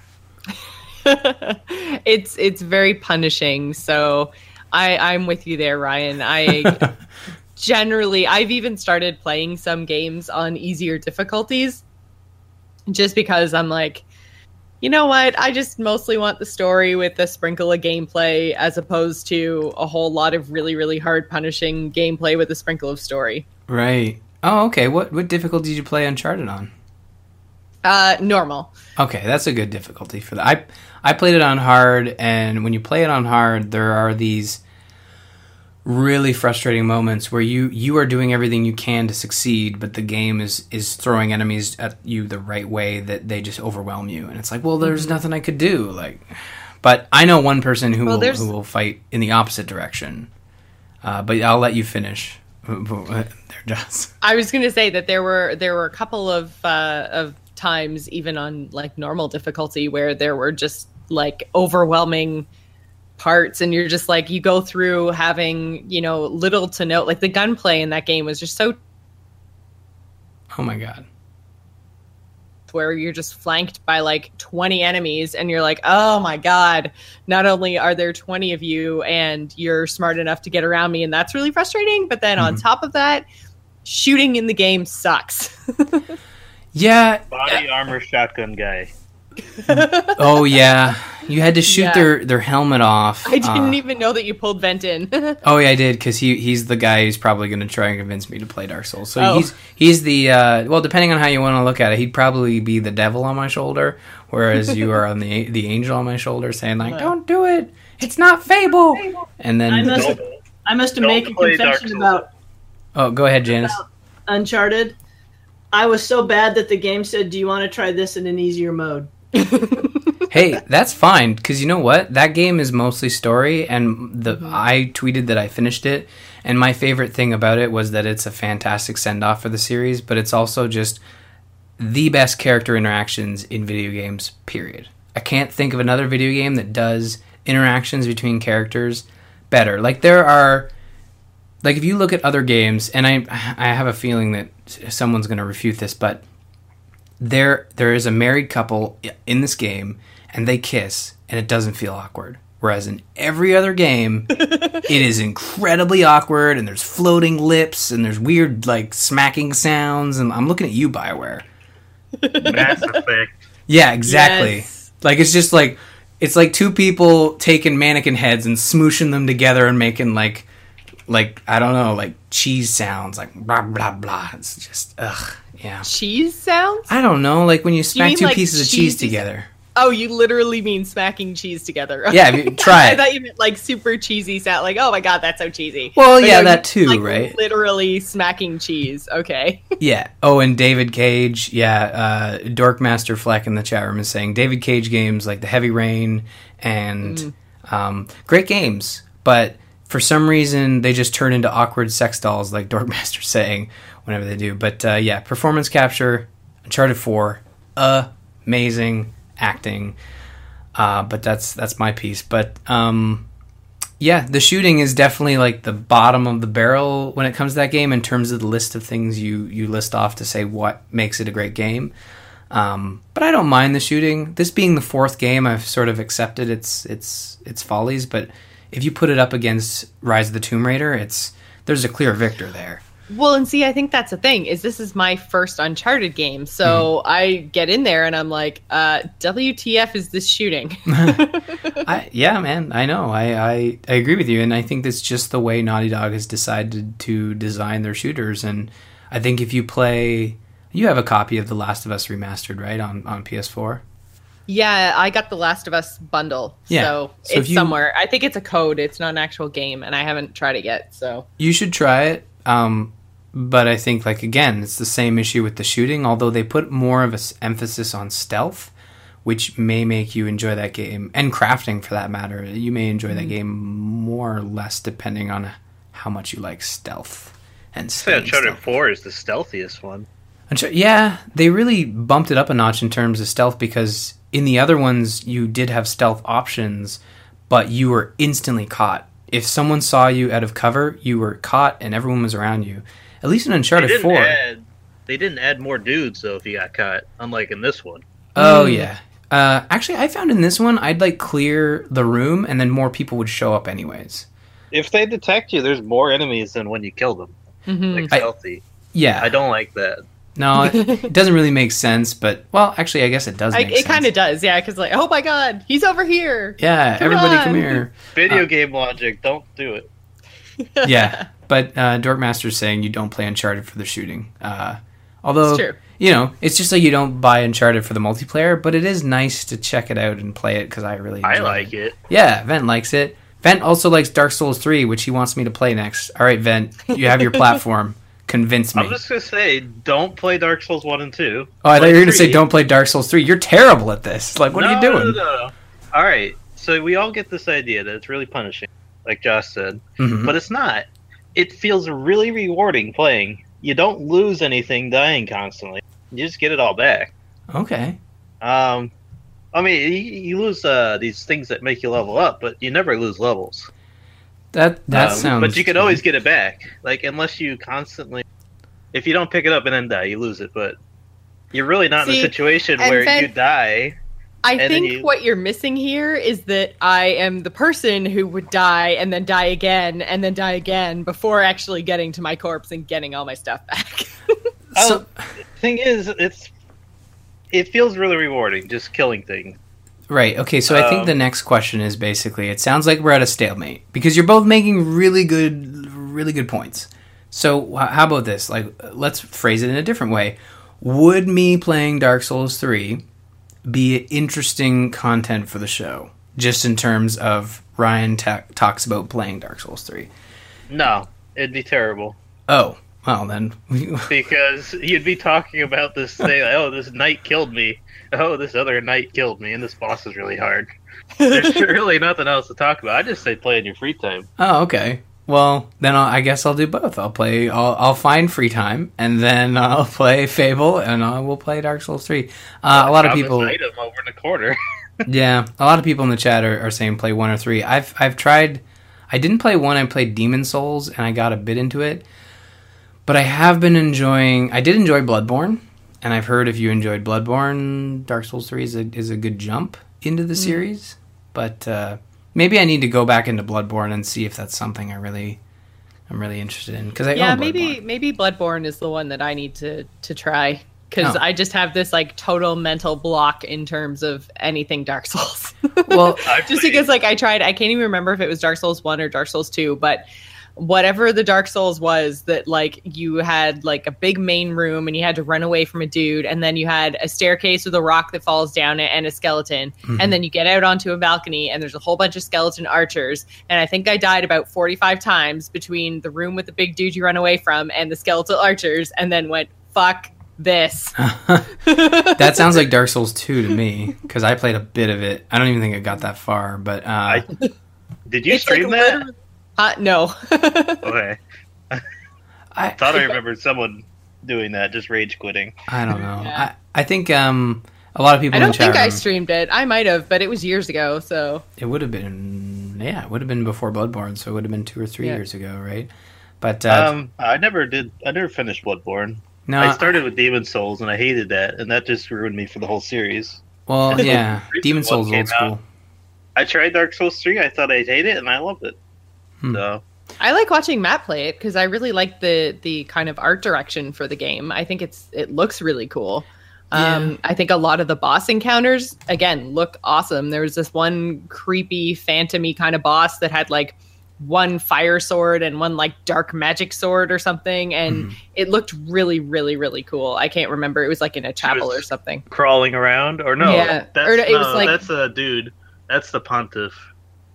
it's it's very punishing, so I, I'm with you there, Ryan. I... Generally, I've even started playing some games on easier difficulties just because I'm like, you know what? I just mostly want the story with a sprinkle of gameplay as opposed to a whole lot of really, really hard punishing gameplay with a sprinkle of story. Right. Oh, okay. What what difficulty did you play Uncharted on? Uh, normal. Okay, that's a good difficulty for that. I I played it on hard, and when you play it on hard, there are these really frustrating moments where you you are doing everything you can to succeed, but the game is is throwing enemies at you the right way that they just overwhelm you, and it's like, well, there's nothing I could do. Like, but I know one person who well, will who will fight in the opposite direction. Uh, but I'll let you finish. There, just. I was going to say that there were there were a couple of uh, of times, even on like normal difficulty, where there were just like overwhelming parts, and you're just like, you go through having, you know, little to no, like the gunplay in that game was just so, oh my god, where you're just flanked by like twenty enemies, and you're like, oh my god, not only are there twenty of you and you're smart enough to get around me, and that's really frustrating, but then mm-hmm. on top of that, shooting in the game sucks. Yeah, body armor shotgun guy. Oh yeah, you had to shoot Yeah. their, their helmet off. I didn't Uh, even know that you pulled Vent in. Oh yeah, I did because he he's the guy who's probably going to try and convince me to play Dark Souls. So Oh. he's he's the uh, well, depending on how you want to look at it, he'd probably be the devil on my shoulder, whereas you are on the the angel on my shoulder, saying like, "Don't do it, it's not Fable." And I then must, I must Don't make a play Dark confession Souls. about oh, go ahead, Janice. Uncharted. I was so bad that the game said, "Do you want to try this in an easier mode?" Hey, that's fine because you know what? That game is mostly story, and the Mm-hmm. I tweeted that I finished it, and my favorite thing about it was that it's a fantastic send off for the series, but it's also just the best character interactions in video games. Period. I can't think of another video game that does interactions between characters better. Like there are, like if you look at other games, and I I have a feeling that someone's going to refute this, but there there is a married couple in this game and they kiss and it doesn't feel awkward, whereas in every other game it is incredibly awkward and there's floating lips and there's weird like smacking sounds. And I'm looking at you, BioWare. Mass Effect. Yeah, exactly. Yes. Like it's just like it's like two people taking mannequin heads and smooshing them together and making like like I don't know, like cheese sounds, like blah blah blah. It's just ugh. Yeah. Cheese sounds? I don't know, like when you smack mean, two like, pieces of cheese cheese together. Oh, you literally mean smacking cheese together. Yeah, I mean, try I it. thought you meant like super cheesy sound. Like, oh my god, that's so cheesy. Well, But yeah, no, that you- too, like, right? Literally smacking cheese. Okay. Yeah. Oh, and David Cage. Yeah, uh, Dorkmaster Fleck in the chat room is saying David Cage games like the Heavy Rain and Mm. um, great games, but for some reason they just turn into awkward sex dolls, like Dorkmaster's saying whenever they do. But uh, yeah, performance capture, Uncharted four, amazing acting. Uh, but that's that's my piece. But um, yeah, the shooting is definitely like the bottom of the barrel when it comes to that game in terms of the list of things you, you list off to say what makes it a great game. Um, but I don't mind the shooting. This being the fourth game, I've sort of accepted its its its follies. But if you put it up against Rise of the Tomb Raider, it's there's a clear victor there. Well, and see, I think that's the thing is this is my first Uncharted game, so Mm-hmm. I get in there and I'm like, uh, W T F is this shooting? I, yeah, man, I know. I, I, I agree with you, and I think that's just the way Naughty Dog has decided to design their shooters. And I think if you play, you have a copy of The Last of Us Remastered, right, on, on P S four? Yeah, I got the Last of Us bundle, Yeah, so, so if it's you- somewhere. I think it's a code. It's not an actual game, and I haven't tried it yet. So You should try it. Um, but I think, like, again, it's the same issue with the shooting, although they put more of an emphasis on stealth, which may make you enjoy that game, and crafting for that matter. You may enjoy that game more or less depending on how much you like stealth. And I'd say staying Uncharted stealthy. four is the stealthiest one. Unchar- Yeah, they really bumped it up a notch in terms of stealth because in the other ones you did have stealth options, but you were instantly caught. If someone saw you out of cover, you were caught and everyone was around you. At least in They Uncharted didn't four. add. They didn't add more dudes though if you got caught, unlike in this one. Oh Mm. yeah. Uh, actually, I found in this one I'd like clear the room and then more people would show up anyways. If they detect you, there's more enemies than when you kill them. Mhm. Like I- stealthy. Yeah. I don't like that. No, it, it doesn't really make sense, but well, actually, I guess it does I, make it sense. kind of does, yeah. Because like, oh my god, he's over here. Yeah, Come everybody on. come here. Video Uh, game logic, don't do it. Yeah, but uh, Dorkmaster's saying you don't play Uncharted for the shooting. Uh, although, It's true. you know, it's just like you don't buy Uncharted for the multiplayer, but it is nice to check it out and play it because I really I enjoy like it. Yeah, Vent likes it. Vent also likes Dark Souls three, which he wants me to play next. All right, Vent, you have your platform. Convince me. I'm just gonna say, don't play Dark Souls one and two. Oh, I thought Play you were going to say three. don't play Dark Souls three. You're terrible at this. Like, what No, are you doing? No, no, no. All right, so we all get this idea that it's really punishing, like Josh said, Mhm. but it's not. It feels really rewarding playing. You don't lose anything dying constantly. You just get it all back. Okay. Um, I mean, you, you lose uh, these things that make you level up, but you never lose levels. That that Um, sounds. But you can always get it back. Like, unless you constantly... If you don't pick it up and then die, you lose it. But you're really not in See, a situation and where then- you die. I And then think you- what you're missing here is that I am the person who would die and then die again and then die again before actually getting to my corpse and getting all my stuff back. So, Thing is, it's it feels really rewarding just killing things. Right. Okay. So I think Um, the next question is basically, it sounds like we're at a stalemate because you're both making really good, really good points. So h- how about this? Like, let's phrase it in a different way. Would me playing Dark Souls three be interesting content for the show? Just in terms of Ryan ta- talks about playing Dark Souls three. No, it'd be terrible. Oh, well then. Because you'd be talking about this thing, like, oh, this knight killed me. Oh, this other knight killed me, and this boss is really hard. There's really nothing else to talk about. I just say play in your free time. Oh, okay. Well, then I'll, I guess I'll do both. I'll play. I'll, I'll find free time, and then I'll play Fable, and I will play Dark Souls three. Uh, a lot of Found this people. item over in the corner. Yeah, a lot of people in the chat are, are saying play one or three. I've I've tried. I didn't play one. I played Demon Souls, and I got a bit into it. But I have been enjoying. I did enjoy Bloodborne, and I've heard if you enjoyed Bloodborne, Dark Souls three is a is a good jump into the Mm. series. But uh, maybe I need to go back into Bloodborne and see if that's something I really, I'm really interested in. Because I Yeah, own maybe Bloodborne. maybe Bloodborne is the one that I need to to try because Oh. I just have this like total mental block in terms of anything Dark Souls. Well, I just played- because like I tried, I can't even remember if it was Dark Souls one or Dark Souls two, but whatever the Dark Souls was, that like you had like a big main room and you had to run away from a dude, and then you had a staircase with a rock that falls down it and a skeleton, Mhm. and then you get out onto a balcony and there's a whole bunch of skeleton archers, and I think I died about forty-five times between the room with the big dude you run away from and the skeletal archers, and then went fuck this. that sounds like Dark Souls two to me, because I played a bit of it. I don't even think I got that far, but uh, I, did you It's like stream that? literally- Uh, no. Okay. I Thought I remembered someone doing that, just rage quitting. I don't know. Yeah. I I think um a lot of people I in the don't chat think I room, streamed it. I might have, but it was years ago, so it would have been yeah, it would have been before Bloodborne, so it would have been two or three Yeah. years ago, right? But uh, Um, I never did. I never finished Bloodborne. no, I started with Demon Souls, and I hated that, and that just ruined me for the whole series. well, Until yeah, the recent Demon one Souls came old school. out. I tried Dark Souls three. I thought I'd hate it, and I loved it. Hmm. So I like watching Matt play it because I really like the the kind of art direction for the game. I think it's it looks really cool. Um, Yeah. I think a lot of the boss encounters again look awesome. There was this one creepy, phantomy kind of boss that had like one fire sword and one like dark magic sword or something, and Mhm. it looked really, really, really cool. I can't remember. It was like in a chapel was- or something. crawling around, or no? Yeah, that's, or it no, was like- that's a dude. That's the Pontiff.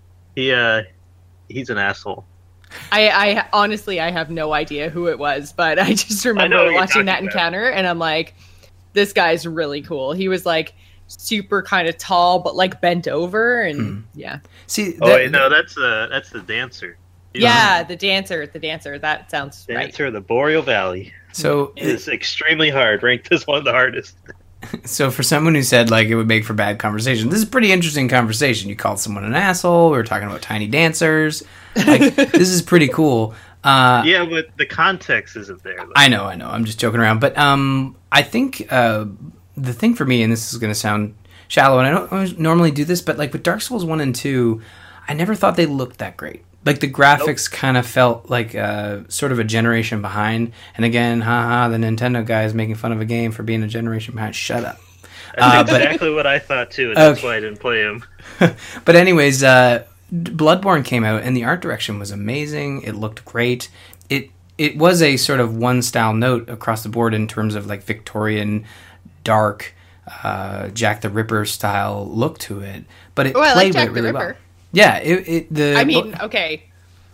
He uh, he's an asshole. I, I honestly I have no idea who it was, but I just know remember what you're watching that talking about. encounter, and I'm like, this guy's really cool. He was like super kind of tall, but like bent over, and Mhm. yeah, See, Oh that- wait, no, that's uh, that's the dancer. He's yeah, the dancer, the dancer. That sounds the right. dancer of the Boreal Valley. so It is extremely hard, ranked as one of the hardest. So for someone who said like it would make for bad conversation, this is a pretty interesting conversation. You called someone an asshole. We were talking about tiny dancers. Like this is pretty cool. Uh, Yeah, but the context isn't there. Though. I know, I know. I'm just joking around, but um, I think uh, the thing for me, and this is going to sound shallow, and I don't always normally do this, but like with Dark Souls one and two, I never thought they looked that great. Like the graphics kind of felt like uh, sort of a generation behind. And again, haha, the Nintendo guy is making fun of a game for being a generation behind. Shut up. That's Uh, but- exactly what I thought too, and that's Okay. why I didn't play him. But anyways, uh, Bloodborne came out, and the art direction was amazing. It looked great. It it was a sort of one style note across the board in terms of like Victorian, dark, uh, Jack the Ripper style look to it. But it Oh, I played like Jack it the really Ripper. well. Yeah, it, it the I mean, okay,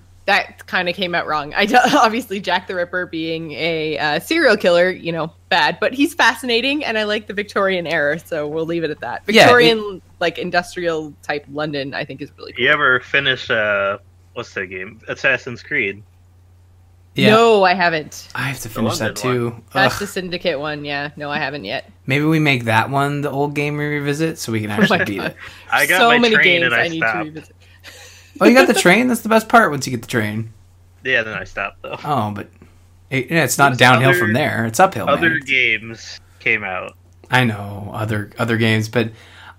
that kind of came out wrong. I don't- obviously Jack the Ripper being a uh, serial killer, you know, bad, but he's fascinating, and I like the Victorian era, so we'll leave it at that. Yeah, it- Victorian, like industrial type London, I think is really cool. You ever finish uh, what's that game? Assassin's Creed. yeah. No, I haven't. I have to finish London that too. That's Ugh. the Syndicate one. Yeah, no, I haven't yet. Maybe we make that one the old game we revisit so we can Oh my actually beat God. it. I got so my many train games and I, I need to stopped. revisit. Oh, you got the train? That's the best part once you get the train. Yeah, then I stopped though. Oh, but it, yeah, it's not There's downhill other- from there. It's uphill. Other man. games came out. I know other other games, but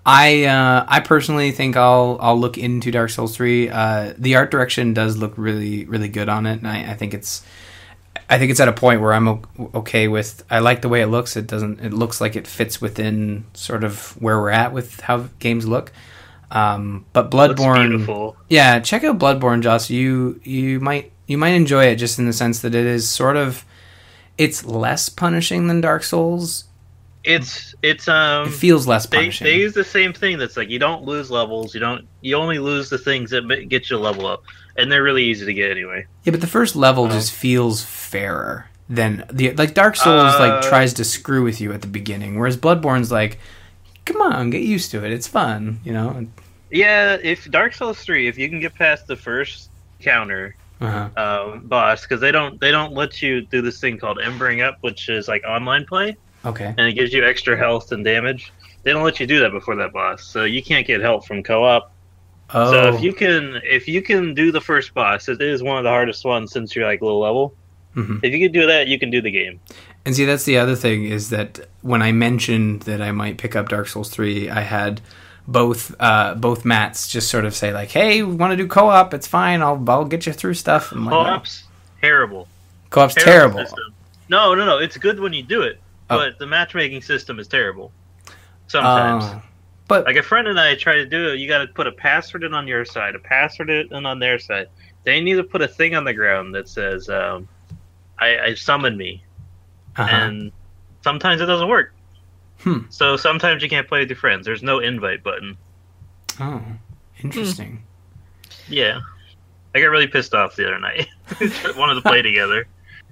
I uh, I personally think I'll I'll look into Dark Souls three. Uh, the art direction does look really really good on it, and I, I think it's I think it's at a point where I'm o- okay with. I like the way it looks. It doesn't. It looks like it fits within sort of where we're at with how games look. Um, but Bloodborne, beautiful. Yeah, check out Bloodborne, Joss. You you might you might enjoy it just in the sense that it is sort of. It's less punishing than Dark Souls. It's it's um. It feels less they, punishing. they use the same thing. That's like you don't lose levels. You don't. You only lose the things that ma- get you a level up, and they're really easy to get anyway. Yeah, but the first level Oh. just feels fairer than the like Dark Souls. Uh, like tries to screw with you at the beginning, whereas Bloodborne's like, come on, get used to it. It's fun, you know. Yeah, if Dark Souls three, if you can get past the first counter Uh-huh. um, boss, because they don't they don't let you do this thing called Embering Up, which is like online play, Okay. and it gives you extra health and damage. They don't let you do that before that boss, so you can't get help from co-op. Oh. So if you can if you can do the first boss, it is one of the hardest ones since you're like low level. Mhm. If you can do that, you can do the game. And see, that's the other thing is that when I mentioned that I might pick up Dark Souls three, I had both uh, both Matts just sort of say like, "Hey, we want to do co-op. It's fine. I'll I'll get you through stuff." I'm like, no. Co-op's terrible. Co-op's terrible. System. No, no, no. It's good when you do it, Oh. but the matchmaking system is terrible. Sometimes. Uh, but Like a friend and I try to do it, you got to put a password in on your side, a password in on their side. They need to put a thing on the ground that says, um, I, I summon me. uh-huh. And sometimes it doesn't work. Hmm. So sometimes you can't play with your friends. There's no invite button. Oh, interesting. Yeah. I got really pissed off the other night. Wanted to play together.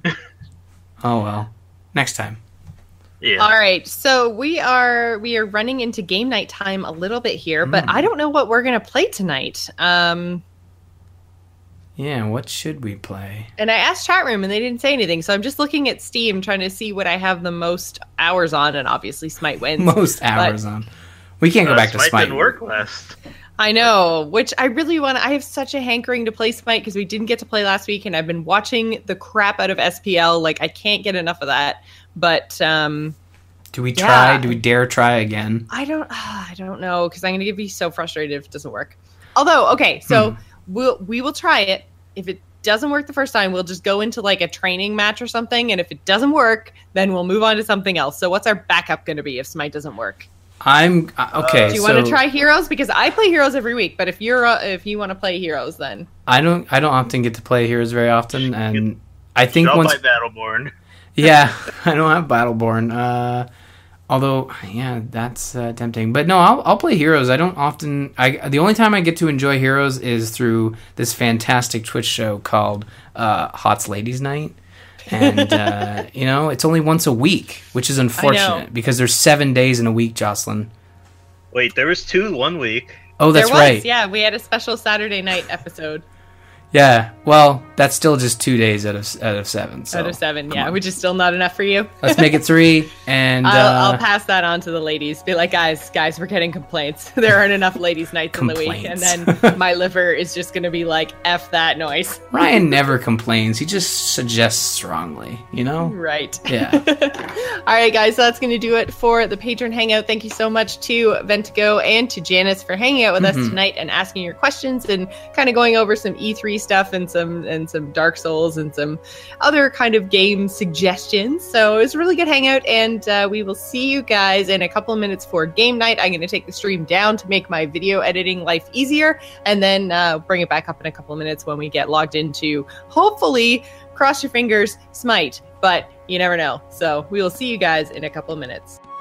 Oh well, next time. Yeah. All right, so we are we are running into game night time a little bit here, but Mm. I don't know what we're gonna play tonight. Um, Yeah, what should we play? and I asked chat room and they didn't say anything, so I'm just looking at Steam trying to see what I have the most hours on, and obviously Smite wins. Most hours on. We can't go Uh, back to Smite Smite. didn't work last. I know, which I really want. I have such a hankering to play Smite because we didn't get to play last week, and I've been watching the crap out of S P L. Like I can't get enough of that. But um, Do we try? Yeah. Do we dare try again? I don't. I don't know because I'm going to be so frustrated if it doesn't work. Although, okay, so Hmm. we'll we will try it. If it doesn't work the first time, we'll just go into like a training match or something. And if it doesn't work, then we'll move on to something else. So what's our backup going to be if Smite doesn't work? I'm uh, okay. Do you so want to try Heroes? Because I play Heroes every week. But if you're uh, if you want to play Heroes, then I don't. I don't often get to play Heroes very often, and I think I'll once. play Battleborn. Yeah, I don't have Battleborn. Uh, although, yeah, that's uh, tempting. But no, I'll I'll play Heroes. I don't often. I the only time I get to enjoy Heroes is through this fantastic Twitch show called uh, Hots Ladies Night. And uh, you know, it's only once a week, which is unfortunate because there's seven days in a week, Jocelyn. Wait, there was two one week. Oh, that's there was. right. Yeah, we had a special Saturday night episode Yeah, well, that's still just two days out of out of seven. So out of seven. come Yeah, on. which is still not enough for you. Let's make it three. And I'll, uh, I'll pass that on to the ladies. Be like, guys, guys, we're getting complaints. There aren't enough ladies' nights in the week, and Complaints. then my liver is just going to be like, "F that noise." Ryan never complains. He just suggests strongly. You know. Right. Yeah. All right, guys, so that's going to do it for the Patron Hangout. Thank you so much to Ventigo and to Janice for hanging out with Mhm. us tonight and asking your questions and kind of going over some E three stuff and some and some Dark Souls and some other kind of game suggestions. So it was a really good hangout, and uh, we will see you guys in a couple of minutes for game night. I'm going to take the stream down to make my video editing life easier, and then uh, bring it back up in a couple of minutes when we get logged into, hopefully, cross your fingers, Smite. But you never know. So we will see you guys in a couple of minutes.